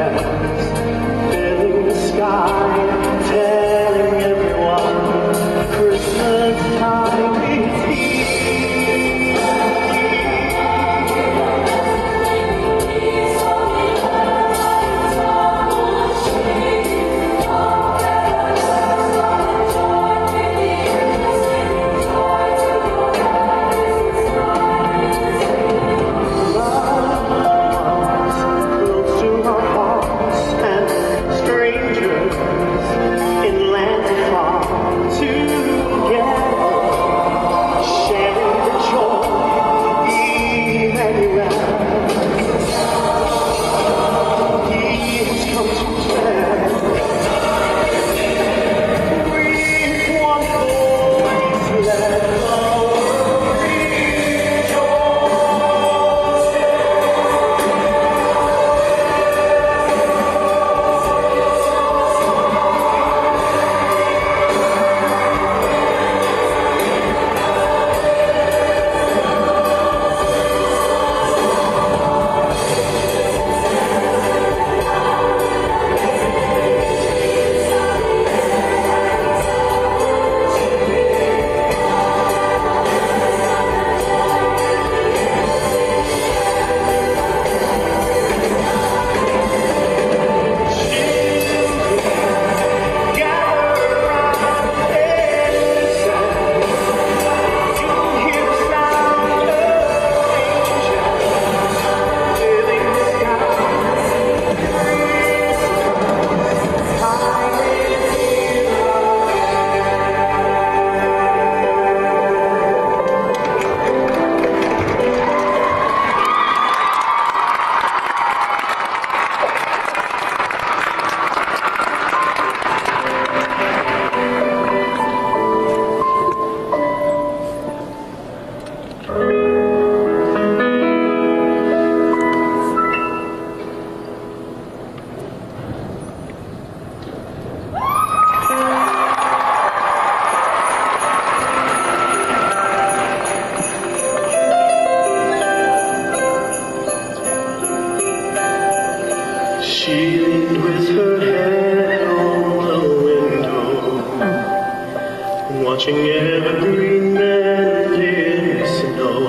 filling the sky, telling everyone Christmas time is here. She leaned with her head on the window, watching evergreen men in snow,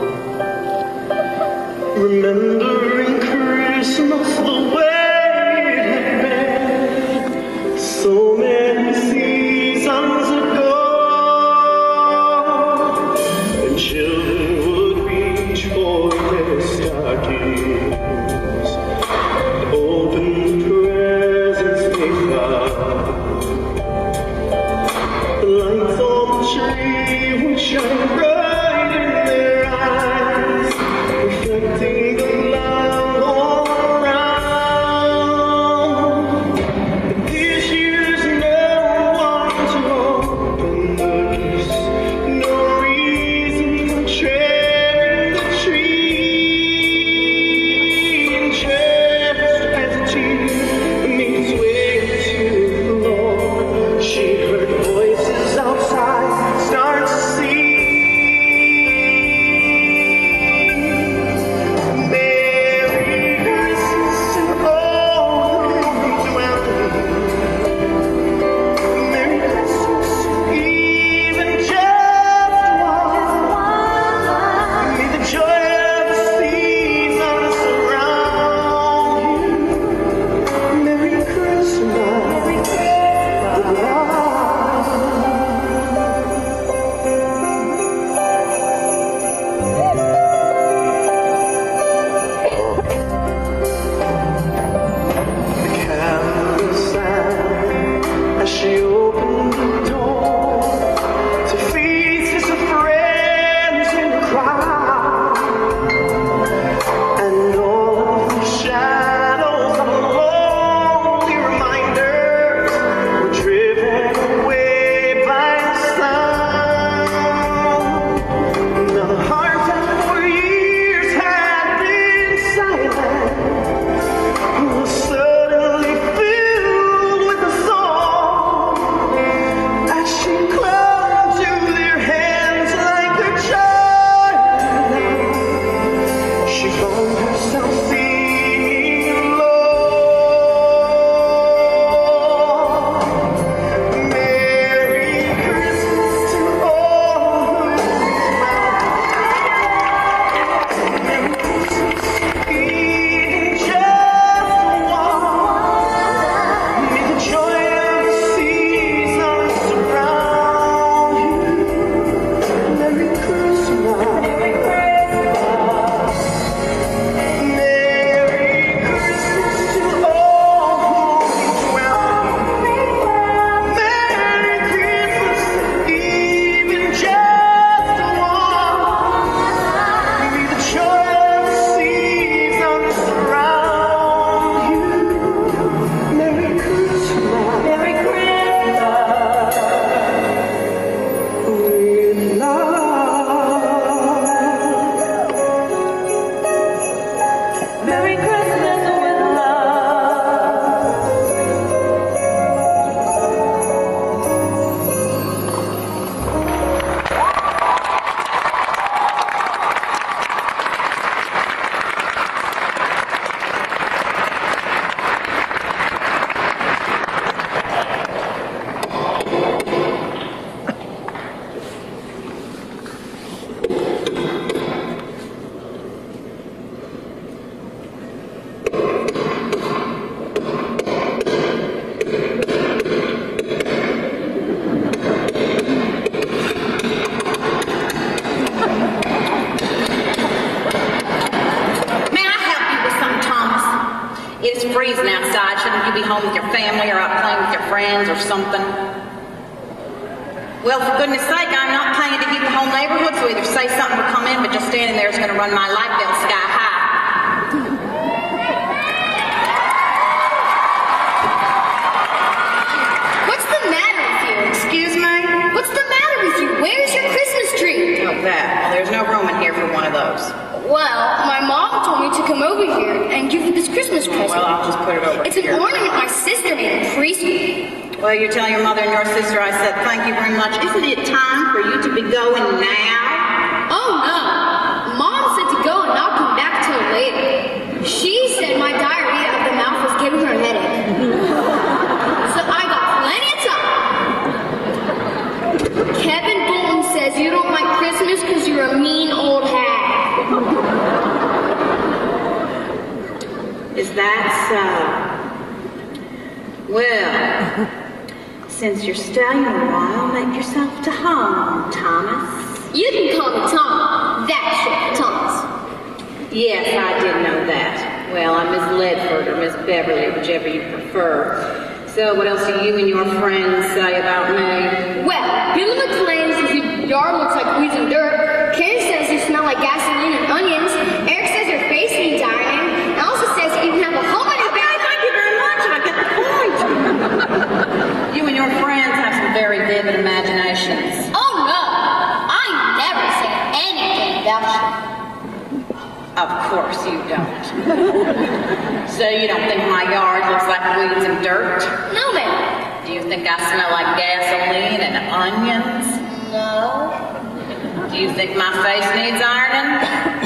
remembering Christmas the way it had been so many seasons ago. And children would reach for their stockings, open presents they found, the lights on the tree It's freezing outside. Shouldn't you be home with your family or out playing with your friends or something? Well, for goodness sake, I'm not paying to keep the whole neighborhood, so either say something or come in, but just standing there is going to run my light bill sky high. What's the matter with you? Excuse me? What's the matter with you? Where's your Christmas tree? Oh, that. Well, there's no room in here for one of those. Well, my mom told me to come over here and give you this Christmas present. Well, I'll just put it over It's here. an ornament my sister made in preschool. Well, you're telling your mother and your sister I said thank you very much. Isn't it time for you to be going now? Oh, no. Mom said to go and not come back till later. She said my diarrhea of the mouth was giving her a headache. So I got plenty of time. Kevin Bolton says you don't like Christmas because you're a mean old hag. Is that so? Well, since you're staying a while, make yourself to home, Thomas. You can call me Tom. That's short for Thomas. Yes, I did know that. Well, I'm Miss Ledford or Miss Beverly, whichever you prefer. So what else do you and your friends say about me? Well, Billy McLean says your yard looks like weeds and dirt. Karen says you smell like gasoline and onions. Eric says your face needs ironing. And also says you can have a home on your back. Thank you very much, and I get the point. You and your friends have some very vivid imaginations. Oh no, I never say anything about you. Of course you don't. So you don't think my yard looks like weeds and dirt? No, ma'am. Do you think I smell like gasoline and onions? No. Do you think my face needs ironing?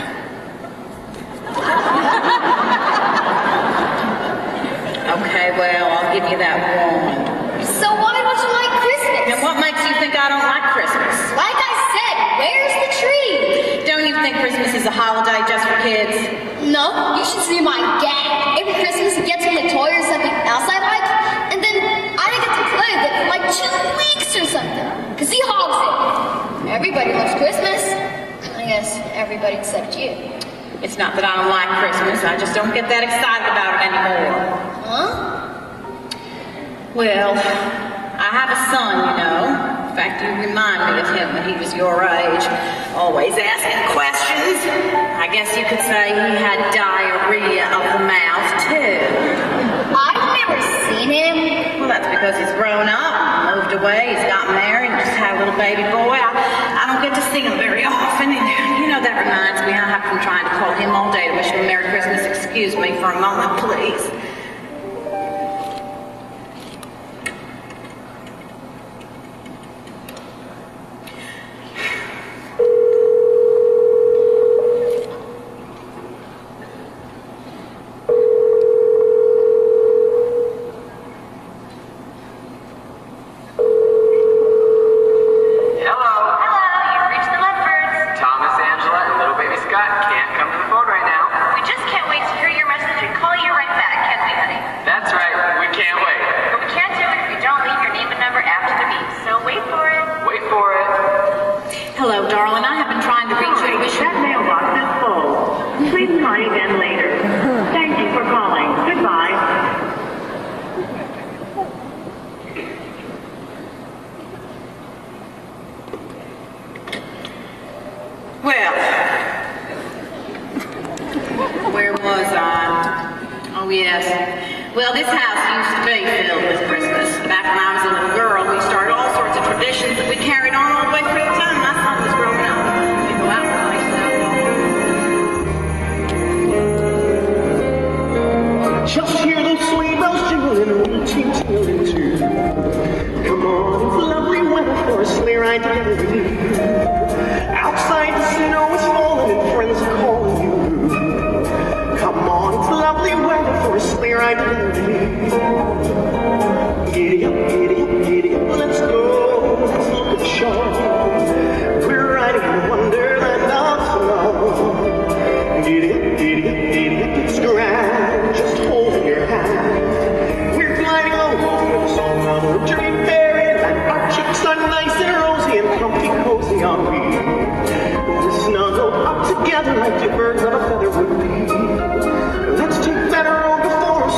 Okay, well, I'll give you that one. So why don't you like Christmas? And what makes you think I don't like Christmas? Like I said, where's the tree? Don't you think Christmas is a holiday just for kids? No, you should see my gang. Every Christmas he gets me a toy or something else I like, and then I don't get to play with it for like 2 weeks or something. Because he hogs it. Everybody loves Christmas. I guess everybody except you. It's not that I don't like Christmas, I just don't get that excited about it anymore. Huh? Well, I have a son, you know. In fact, you remind me of him when he was your age. Always asking questions. I guess you could say he had diarrhea of the mouth, too. I've never seen him. Well, that's because he's grown up, moved away, he's got married, and just had a little baby boy. I don't get to see him very often, and you know, that reminds me, I have been trying to call him all day to wish him a Merry Christmas. Excuse me for a moment, please. Hello, darling. I have been trying to reach you to wish you... That mailbox is full. Please try again later. Thank you for calling. Goodbye. Well, where was I? Oh, yes. Well, this house used to be filled with Christmas. Back when I was a little girl, we started all sorts of traditions that we carried on all the way through the time my son was growing up. We go out and play Just hear those sleigh bells jingling, ring ting tingling too. Come on, it's lovely weather for a sleigh ride together with you. Outside the snow is falling and friends are calling you. Come on, it's lovely weather for a sleigh ride together with you. Giddy up, giddy up, giddy up, let's go. Let's look at Sean. We're riding in wonderland of snow. Giddy up, giddy up, giddy up, it's grand. Just holding your hand. We're gliding along with a song on the dream fairyland. Our cheeks are nice and rosy and comfy cozy are we. We're snuggled up together like two birds of a feather would be. Let's take that road before us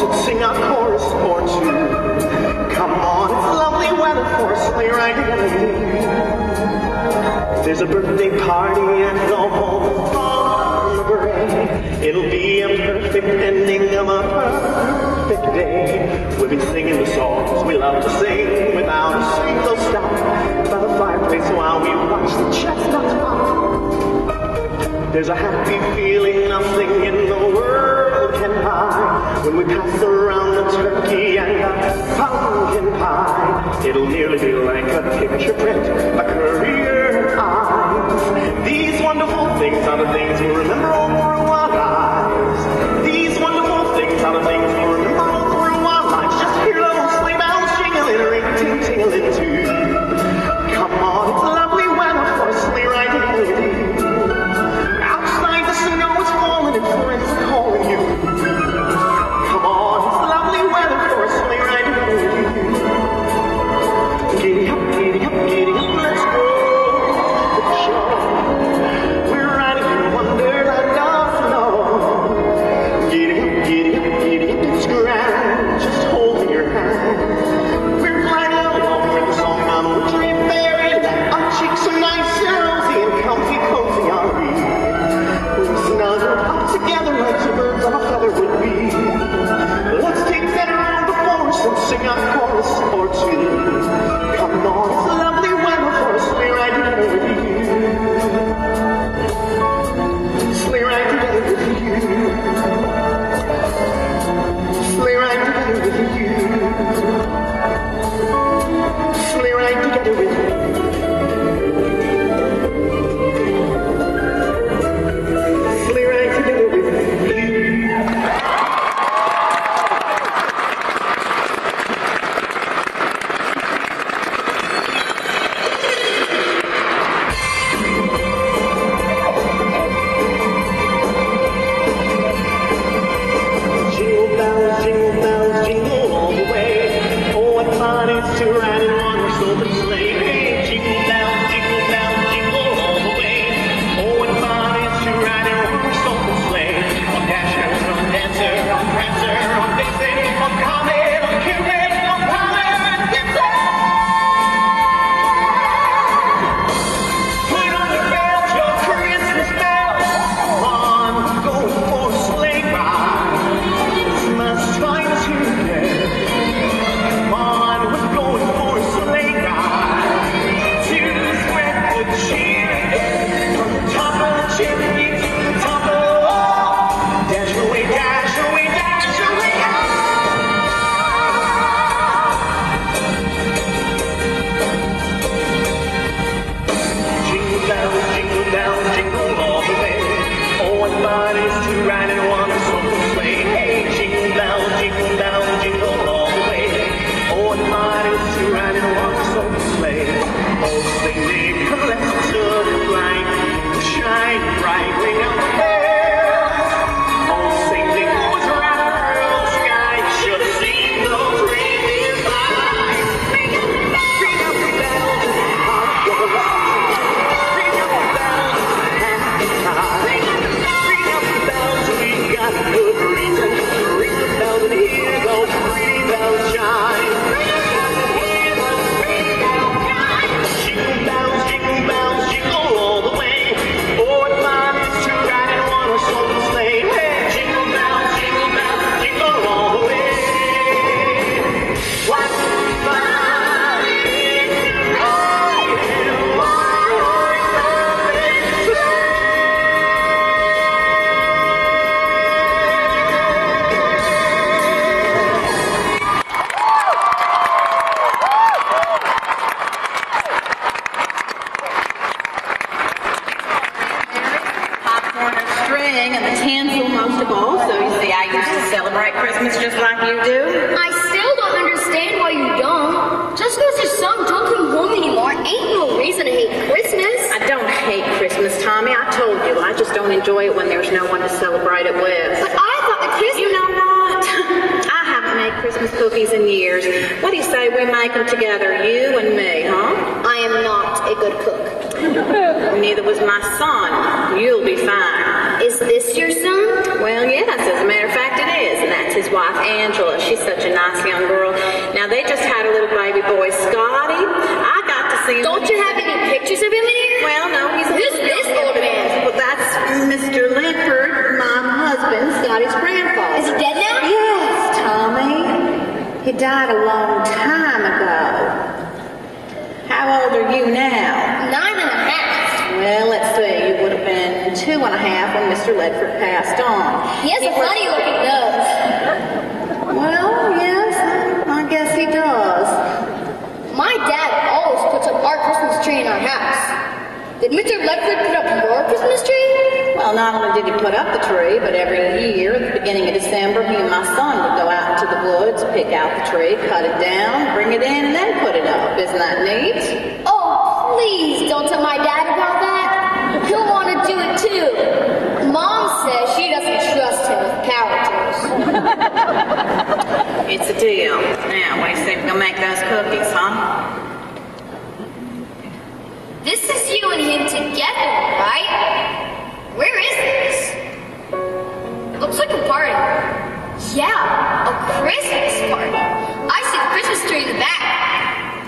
a birthday party and go home on the gray. It'll be a perfect ending of a perfect day. We'll be singing the songs we love to sing without a single stop by the fireplace while we watch the chestnuts pop. There's a happy feeling nothing in the world can buy when we pass around the turkey and the pumpkin pie. It'll nearly be like a picture print, a career eyes. These wonderful things are the things we'll remember all through our lives. These wonderful things are the things we'll remember all through our lives. Just hear those sleigh bells jingling, ring-ting-tingling too. Come on, it's lovely weather for a sleigh ride with you. Outside the snow is falling and friends are calling you. Come on, it's lovely weather for a sleigh ride with you. Giddy up, giddy up, giddy up, let's go. The show. We're riding in Wonderland of snow. Giddy up, giddy up, giddy up, it's grand. Just holding your hand. We're gliding along with the song on Wintry Fairyland. Our cheeks are nice and rosy and comfy, cozy are we. We're snuggled up together like two birds on a feather would be. Let's take that around the forest and sing a chorus or two. Come on, it's lovely weather for a sleigh ride together with you. Sleigh ride together with you. Sleigh ride together with you. Sleigh ride together with you. Sleigh ride together with you. Jingle bells, jingle all the way. Oh, what fun it is to ride in one horse open sleigh. Hey, jingle bells, jingle all the way. Oh, what fun it is to ride in one horse open sleigh. On Dasher, on Dancer, on Prancer, on Vixen, on Comet, on Cupid, on Comet, and Gibson. Put on your bells, your Christmas bells. Come on, go for a sleigh ride. Christmas time today. Come on, we're going for a sleigh ride to spread the cheer from the top of the chimney to the top of the wall. Dash away, dash away, dash away. Jingle bells, jingle all the way. Oh, what fun it is to ride in one horse open sleigh. Hey, jingle bells, jingle all the way. Oh, what fun it is to ride in one horse open sleigh. Oh, sleigh neighbor, let's look bright, shine bright, ring out the bells. Oh, sailing was right through the sky. Should have seen those reindeer fly. Ring out the bells and hark the bells. Ring out the bells and happy time. Ring out the bells, we got a good reason. Ring the bells and hear those pretty bells chime. Jingle bells, jingle all the way. Oh, what fun it is to ride in one horse open sleigh. Hey, jingle bells, jingle all the way. What fun it is to ride in one horse open sleigh. Popcorn and string and the tinsel most of all. So you see, I used to celebrate Christmas just like you do. I still don't understand why you don't. Just because your son don't come home anymore ain't no reason to hate Christmas. I don't hate Christmas, Tommy. I told you, I just don't enjoy it when there's no one to celebrate it with. But I thought that Christmas... You know what? I haven't made Christmas cookies in years. What do you say we make them together, you and me, huh? I am not a good cook. Neither was my son. You'll be fine. Is this your son? Well, yes, as a matter of fact it is, and that's his wife, Angela. She's such a nice young girl. Now, they just had a little baby boy, Scotty. I got to see. Don't you have any pictures of him in here? Well, no, he's a Who's this old man? Well, that's Mr. Ledford, my husband, Scotty's grandfather. Is he dead now? Yes, Tommy. He died a long time ago. How old are you now? 9.5. Well, let's see. You would have been 2.5 when Mr. Ledford passed on. He has a funny looking nose. Well, yes, I guess he does. My dad always puts up our Christmas tree in our house. Did Mr. Ledford put up your Christmas tree? Well, not only did he put up the tree, but every year at the beginning of December, he and my son would go out into the woods, pick out the tree, cut it down, bring it in, and then put it up. Isn't that neat? Oh, please don't tell my dad about that. He'll want to do it too. Mom says she doesn't trust him with power tools. It's a deal. Now, what do you say we're going to make those cookies, huh? This is you and him together, right? Where is this? It looks like a party. Yeah, a Christmas party. I see the Christmas tree in the back.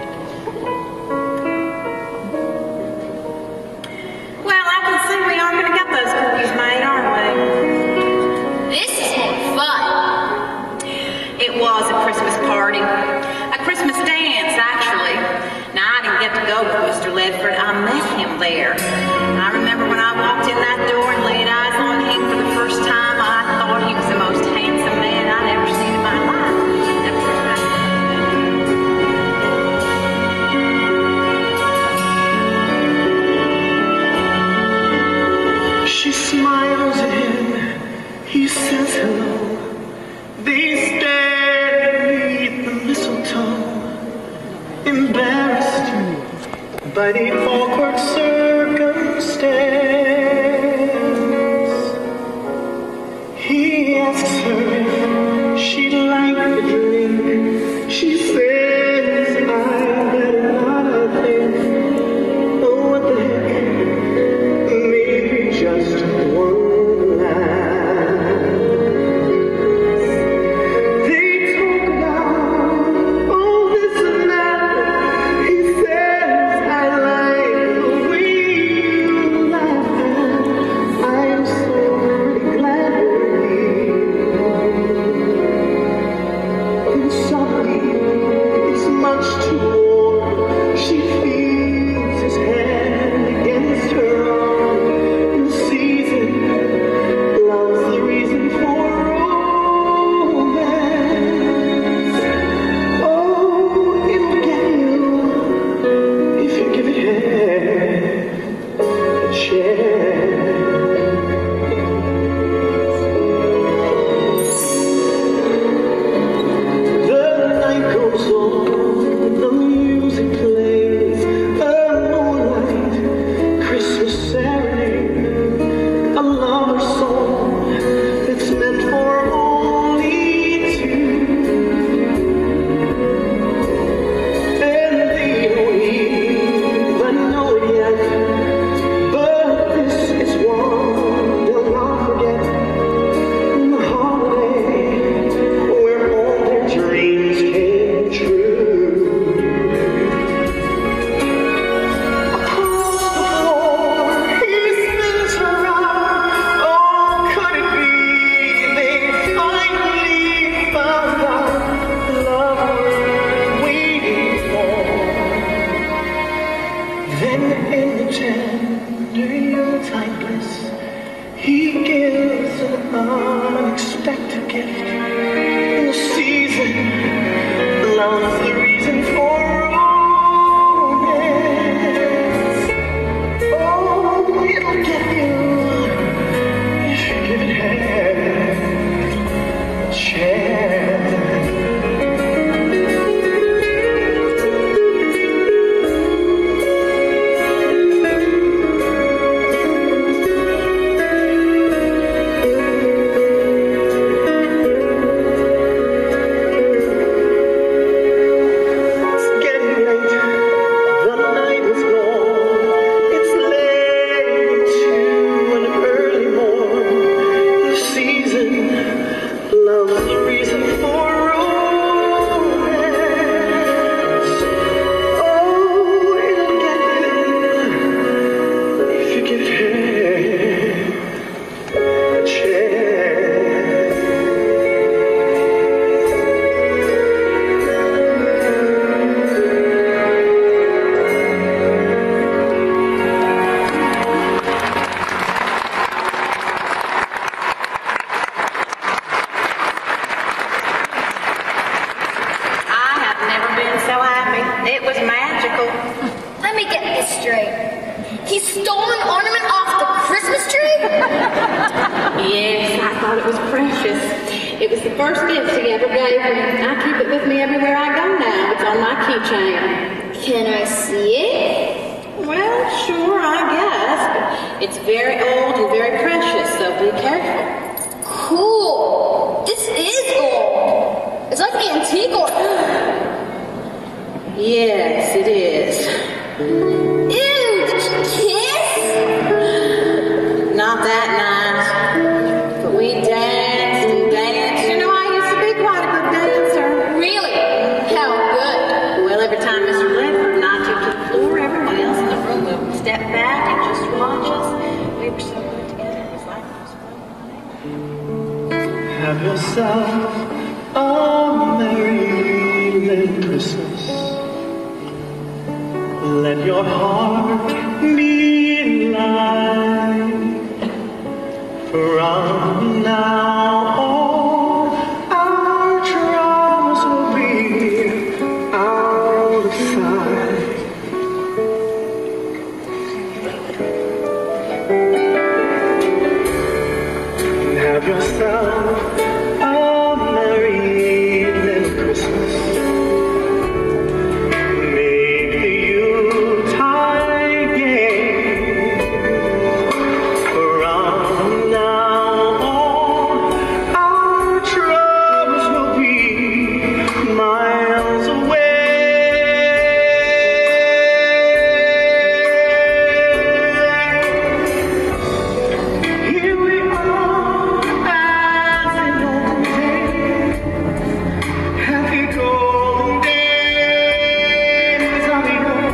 Well, I can see we are going to get those cookies made, aren't we? This is more fun. It was a Christmas party. A Christmas dance, actually. Now, I didn't get to go with Mr. Ledford. I met him there. I remember when I walked in that door and laid eyes on him for the first time, I thought he was the most handsome man I'd ever seen in my life. She smiles at him, he says hello. They stand beneath the mistletoe, embarrassed by the awkward circumstance. He asks her if she'd like a drink. She says, I better not, I think. Oh, what the heck? Maybe just one line. They talk about all this and that. He says, I like the way you laugh. I am so very glad we're here. And suddenly, it's much too warm. She feels his hand against her arm. The season loves the reason for romance. Oh, it'll get you if you give it a chance. The night goes on, the music plays, a moonlight Christmas serenade, a lover's song that's meant for only two. And they don't even know it yet, but this is one they'll not forget. The holiday where all their dreams came true. Across the floor, he spins around. Oh, could it be they finally found out the love we're waiting for? Then in the tender Yuletide bliss, he gives an unexpected gift. The season loves the reason for romance. Oh, it'll get you if you give it a chance. was magical. Let me get this straight. He stole an ornament off the Christmas tree? Yes, I thought it was precious. It was the first gift he ever gave me. I keep it with me everywhere I go now. It's on my keychain. Can I see it? Well, sure, I guess. But it's very old and very precious, so be careful. Cool. This is gold. It's like antique gold. Yes, it is. Ew, did you kiss? Not that night. But we danced and danced. You know, I used to be quite a good dancer. Really? How good? Well, every time Mr. Bledford and I took to the floor, everyone else in the room would step back and just watch us. We were so good together. It was like it was fun. Have yourself a merry little Christmas. Let your heart be light. From now on, our troubles will be out of sight. Have yourself a merry little Christmas. Make the Yuletide gay. From now on, our troubles will be miles away. Here we are, as in old days, happy golden days of yore.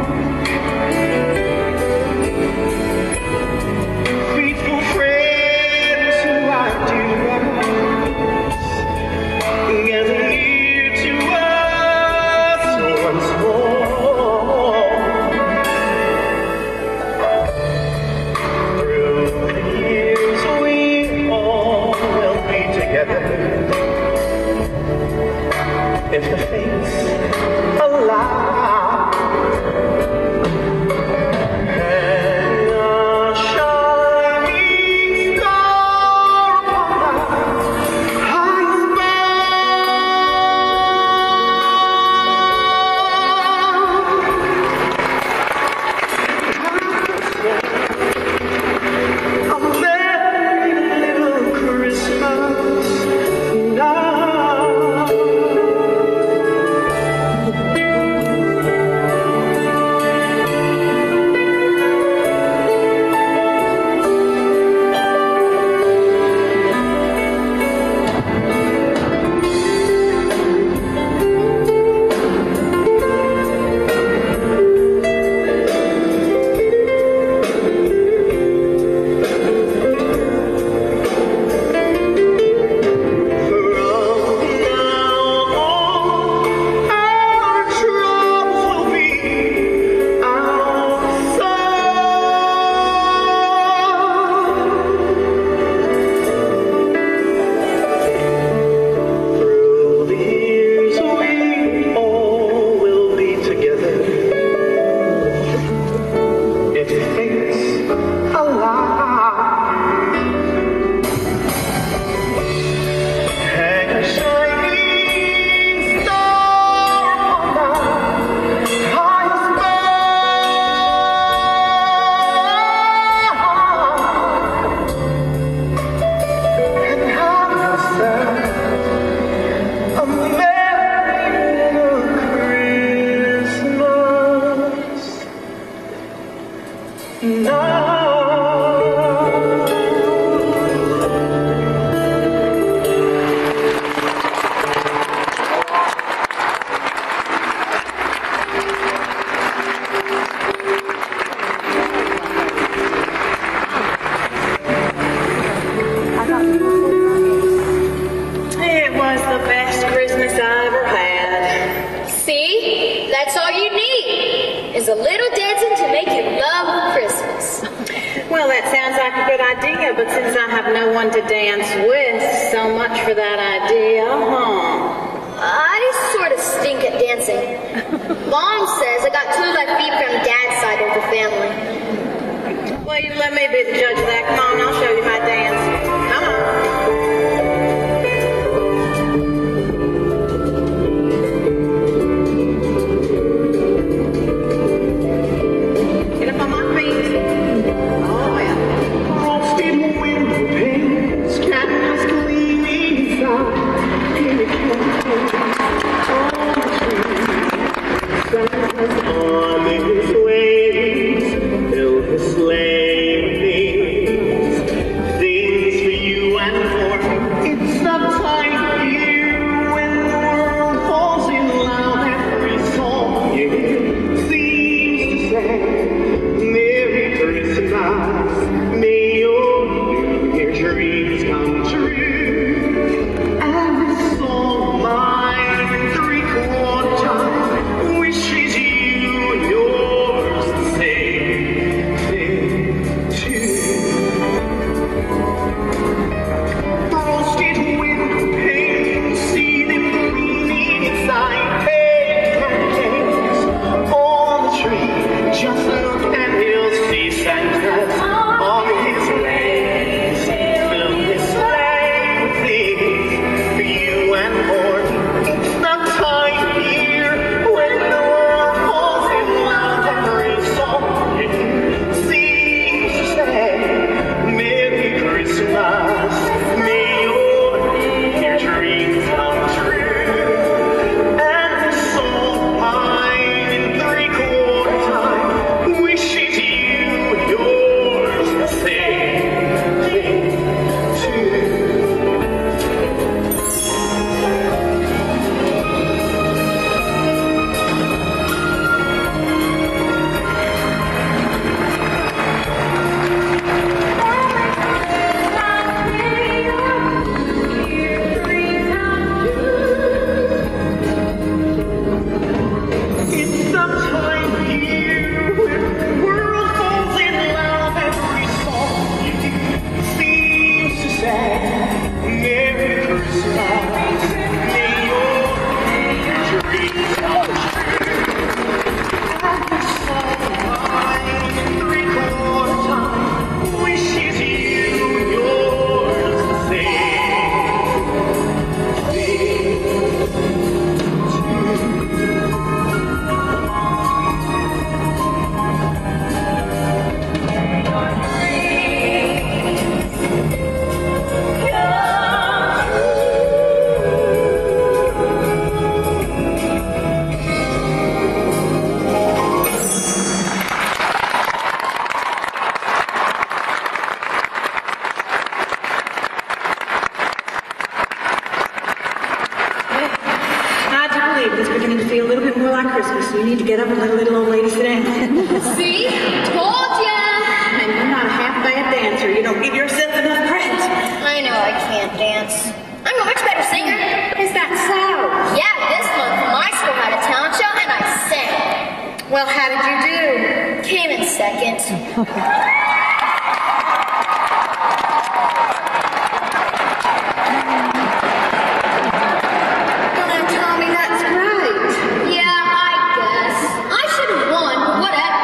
Faithful friends who I do gather near to us once more. Through the years we all will be together, if the fates allow. Hang a shining star upon our highest bough. A merry little Christmas now. is a little dancing to make you love Christmas. Well, that sounds like a good idea, but since I have no one to dance with, so much for that idea, huh? I sort of stink at dancing. Mom says I got 2 left feet from Dad's side of the family. Well, you let me be the judge of that. Come on, I'll show you my dance. Come on. Get up on my feet. Oh, yeah. Frosted window panes, candles gleaming inside. In the campfire, Santa's on his ways, fill the sleigh with things for you and more. It's the time of year when the world falls in love. Every song you hear seems to say, Merry Christmas, may your New Year's dreams come true. And this song, mine, 3/4 time, wishes you yours the same thing too. Frosted window panes, see them gleaming inside. Pancakes on the tree, just look and you'll see Santa on his legs. Fill his sleigh with things for you and more. It's the time of year when the world falls in love. Every song you hear seems to say, Merry Christmas, may your dreams come true. And this song, mine, in 3/4 time, wishes you yours the same thing too. It's the time of year when the world falls in love. Every song you hear seems to say, Merry Christmas, may your dreams come true. And this song, mine, in 3/4 time, wishes you yours the same thing too. I do believe it's beginning to feel a little bit more like Christmas. So you need to get up and let a little old lady sit down. See? Told ya! And you're not a half bad dancer. You don't give yourself enough credit. I know I can't dance. I'm a much better singer. Is that so? Yeah, this month my school had a talent show and I sang. Well, how did you do? Came in second. Well, now, Tommy, that's great. Yeah, I guess. I should have won, but whatever.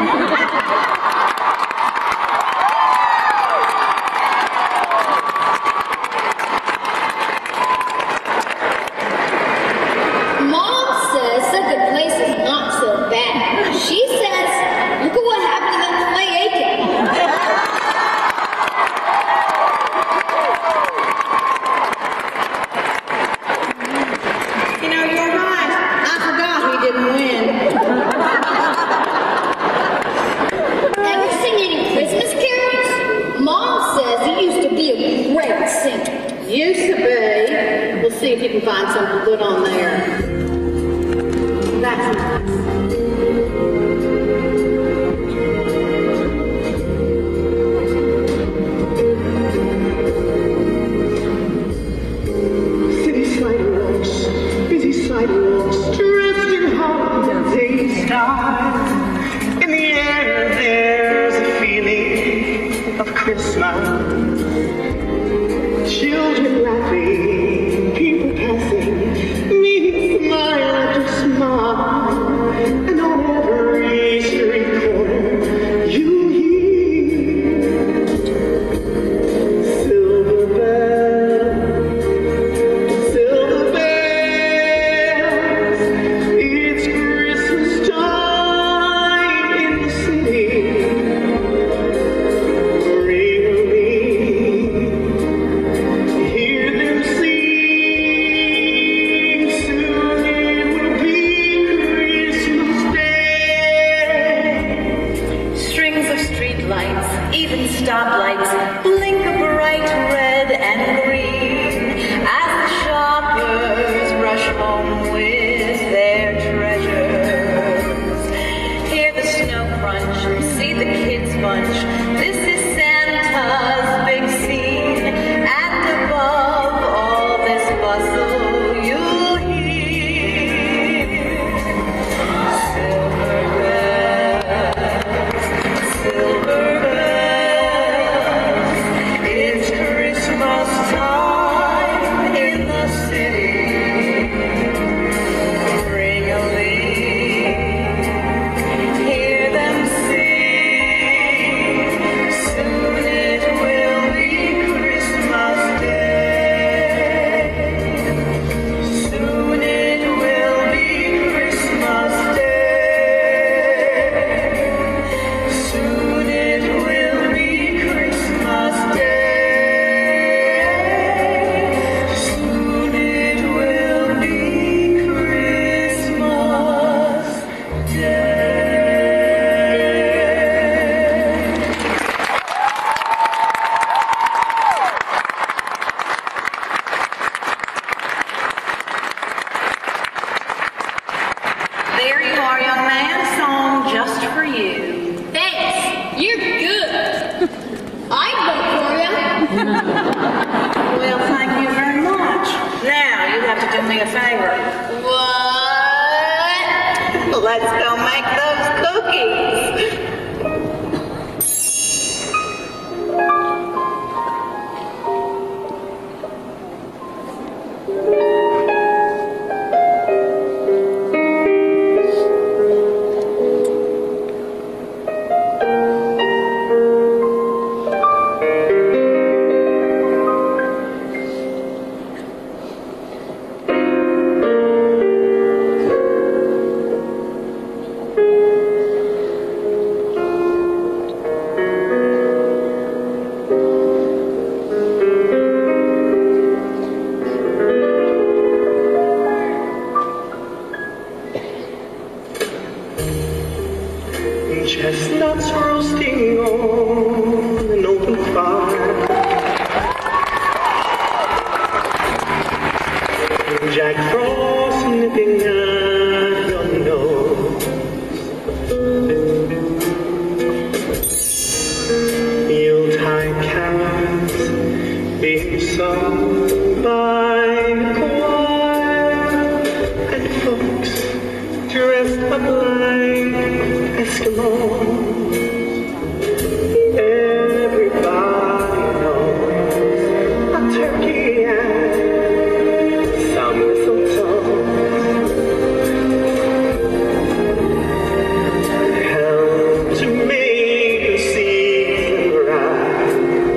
Mom says that the place is not so bad. She says, look at what happened to that Clay Aiken. You know, you're right. I forgot he didn't win. Ever sing any Christmas carols? Mom says he used to be a great singer. Used to be. We'll see if you can find something good on there. That's nice. City sidewalks, busy sidewalks, dressed in holiday style. In the air, there's a feeling of Christmas. Children laughing, people passing, me smile after smile. Let's go make those cookies. Chestnuts roasting on an open fire. Jack Frost nipping at your nose. Yuletide carols being sung by the choir, and folks dressed up like Eskimos. Everybody knows a turkey and some mistletoe help to make the season bright.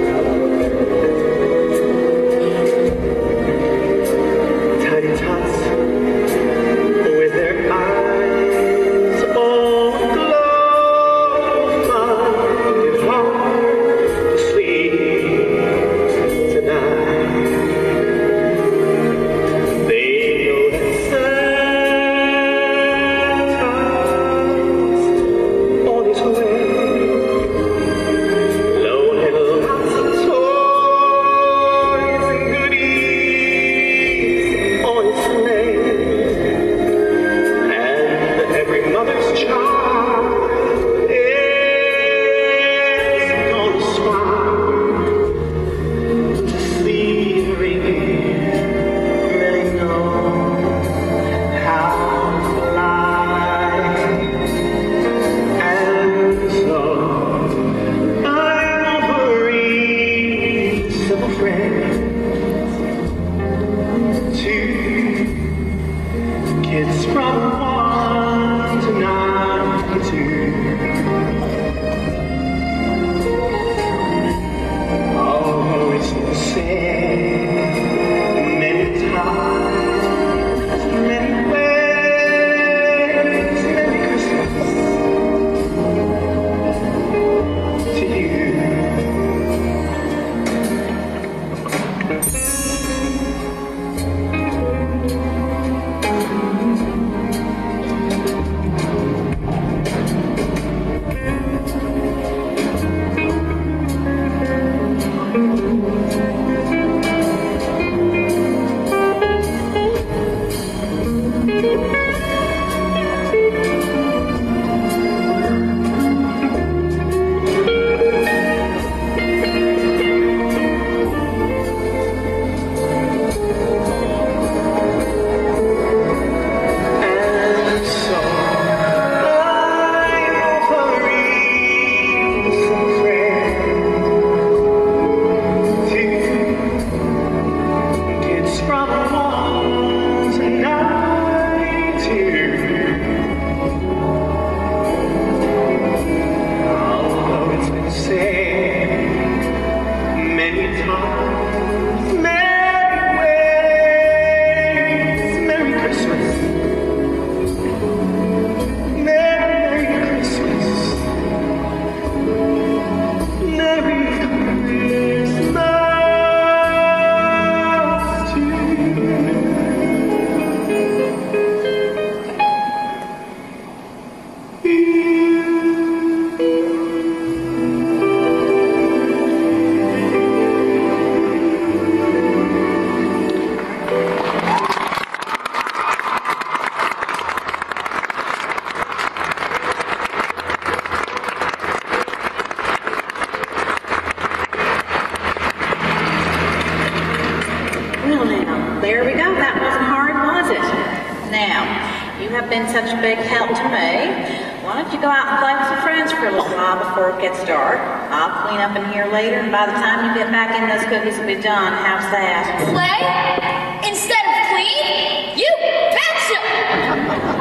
Tiny tots with their eyes all aglow find it hard to sleep tonight. They know that Santa's on his way, loaded lots of toys and goodies on his sleigh. And every mother's child is gonna smile to see the reindeer really know how to fly. And so I'm offering simple friends to kids from 1 to 92. Although it's been said many times, many ways, Merry Christmas to you. And so I'm offering some friends to kids from 1 to 92. Although it's been said many times, many ways, Merry Christmas. Merry Christmas. Merry Christmas to Well, now, there we go. That wasn't hard, was it? Now, You have been such a big help to me. Why don't you go out and play with some friends for a little while before it gets dark? I'll clean up in here later, and by the time you get back in, those cookies will be done. How's that? Play? Instead of clean? You betcha!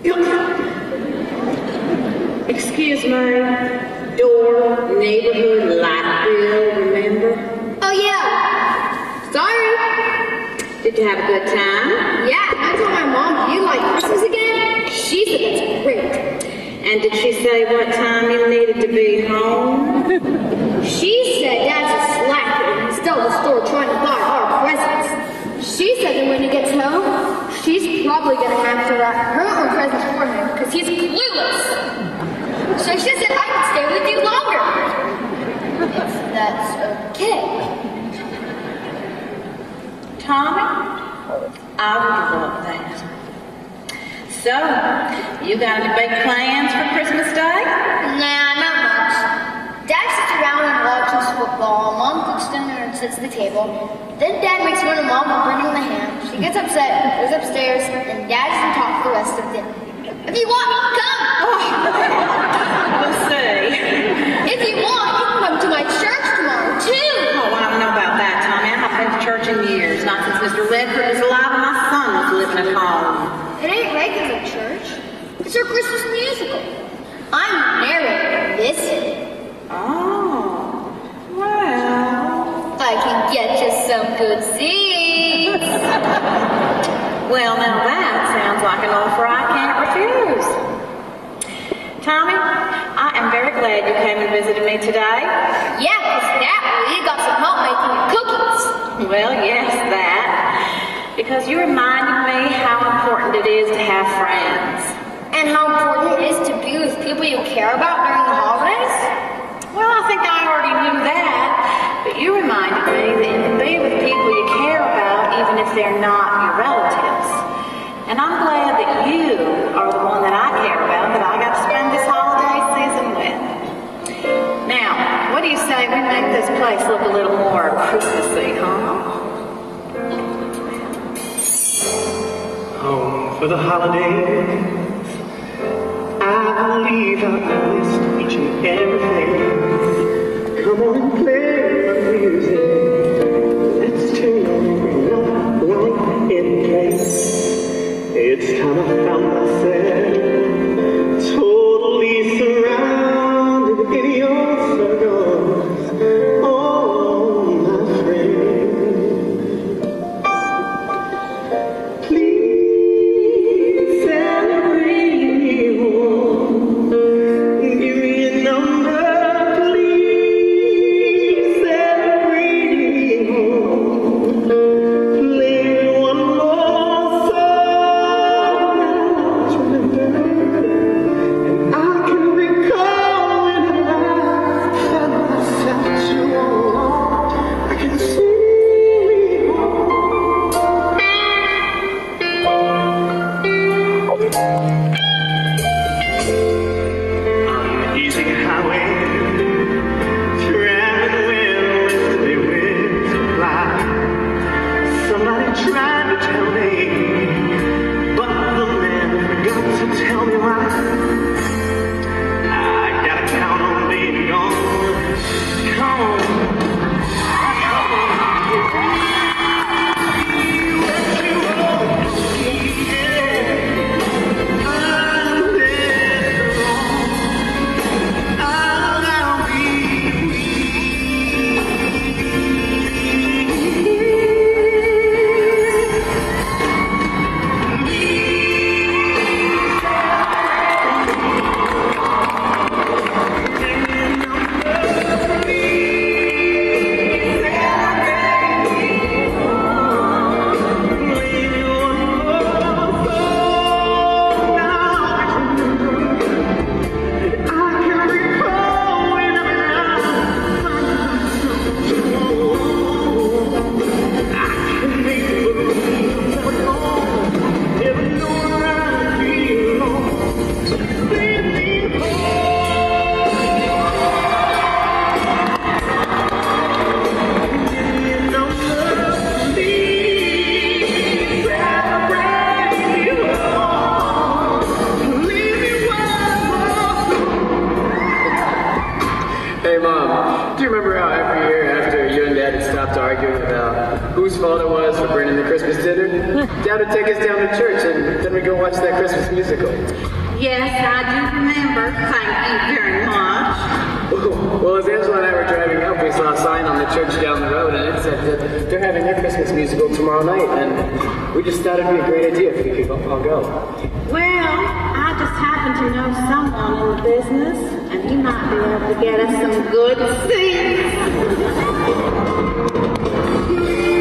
Excuse me, Door, neighborhood light bill, remember? Oh, yeah. Sorry. Did you have a good time? Yeah, I told my mom, do you like Christmas again? She said it's great. And did she say what time you needed to be home? She said Dad's a slacker and he's still at the store trying to buy our presents. She said that when he gets home, she's probably going to have to wrap her own presents for him because he's clueless. So she said I can stay with you longer. If that's okay. Tommy, I would love that. So, you got any big plans for Christmas Day? Nah, not much. Dad sits around and watches football. Mom cooks dinner and sits at the table. Then Dad makes fun of Mom for burning the ham. She gets upset, goes upstairs, and Dad doesn't talk for the rest of dinner. If you want, come! We'll see. If you want, you can come to my church tomorrow, too! Oh, I don't know about that, Tommy. I haven't been to church in years. Not since Mr. Redford was alive and my son was living at home. It ain't regular church. It's our Christmas musical. I'm narrating this. Oh, well. I can get you some good seats. Well, now that sounds like an offer I can't refuse. Tommy, I am very glad you came and visited me today. Yeah, because Dad really got some help making your cookies. Well, yes, that. Because you reminded me how important it is to have friends. And how important it is to be with people you care about during the holidays? Well, I think I already knew that, but you reminded me that you can be with people you care about even if they're not your relatives. And I'm glad that you are the one that I care about that I got to spend this holiday season with. Now, what do you say we make this place look a little more Christmassy, huh? Home for the holidays. I'll leave out the list of each and everything. Come on and play my music. Let's turn on the light in place. It's time I found myself totally surrounded in your circles. Oh, my friend. Please celebrate me home. Give me a number, please celebrate me home. Play one more song. now to take us down to church, and then we go watch that Christmas musical. Yes, I do remember. Thank you very much. Well, as Angela and I were driving up, we saw a sign on the church down the road, and it said that they're having their Christmas musical tomorrow night, and we just thought it'd be a great idea if we could all go. Well, I just happen to know someone in the business, and he might be able to get us some good seats.